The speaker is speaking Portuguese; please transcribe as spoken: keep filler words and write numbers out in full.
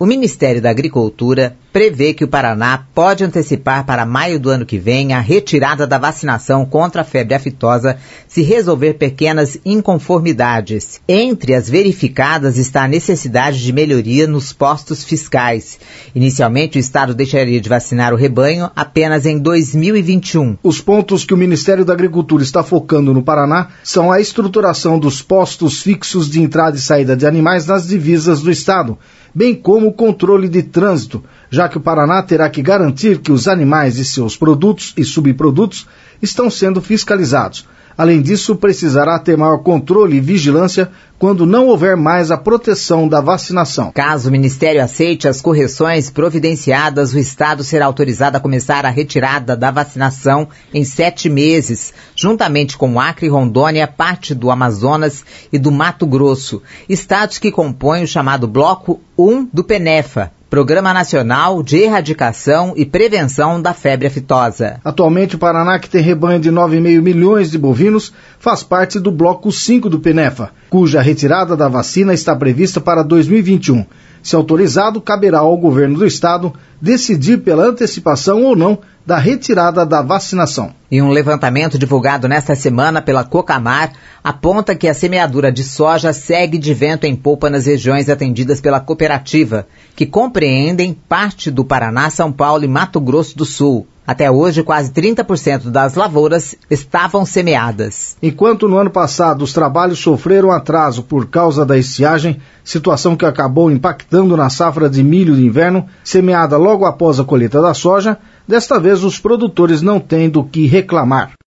O Ministério da Agricultura prevê que o Paraná pode antecipar para maio do ano que vem a retirada da vacinação contra a febre aftosa se resolver pequenas inconformidades. Entre as verificadas está a necessidade de melhoria nos postos fiscais. Inicialmente, o Estado deixaria de vacinar o rebanho apenas em dois mil e vinte e um. Os pontos que o Ministério da Agricultura está focando no Paraná são a estruturação dos postos fixos de entrada e saída de animais nas divisas do Estado, bem como o controle de trânsito, já que o Paraná terá que garantir que os animais e seus produtos e subprodutos estão sendo fiscalizados. Além disso, precisará ter maior controle e vigilância quando não houver mais a proteção da vacinação. Caso o Ministério aceite as correções providenciadas, o Estado será autorizado a começar a retirada da vacinação em sete meses, juntamente com Acre, Rondônia, parte do Amazonas e do Mato Grosso, estados que compõem o chamado Bloco um do PENEFA, Programa Nacional de Erradicação e Prevenção da Febre Aftosa. Atualmente, o Paraná, que tem rebanho de nove vírgula cinco milhões de bovinos, faz parte do Bloco cinco do PENEFA, cuja retirada da vacina está prevista para dois mil e vinte e um. Se autorizado, caberá ao governo do Estado decidir pela antecipação ou não da retirada da vacinação. E um levantamento divulgado nesta semana pela Cocamar aponta que a semeadura de soja segue de vento em polpa nas regiões atendidas pela cooperativa, que compreendem parte do Paraná, São Paulo e Mato Grosso do Sul. Até hoje, quase trinta por cento das lavouras estavam semeadas. Enquanto no ano passado os trabalhos sofreram atraso por causa da estiagem, situação que acabou impactando na safra de milho de inverno, semeada logo após a colheita da soja, desta vez os produtores não têm do que reclamar.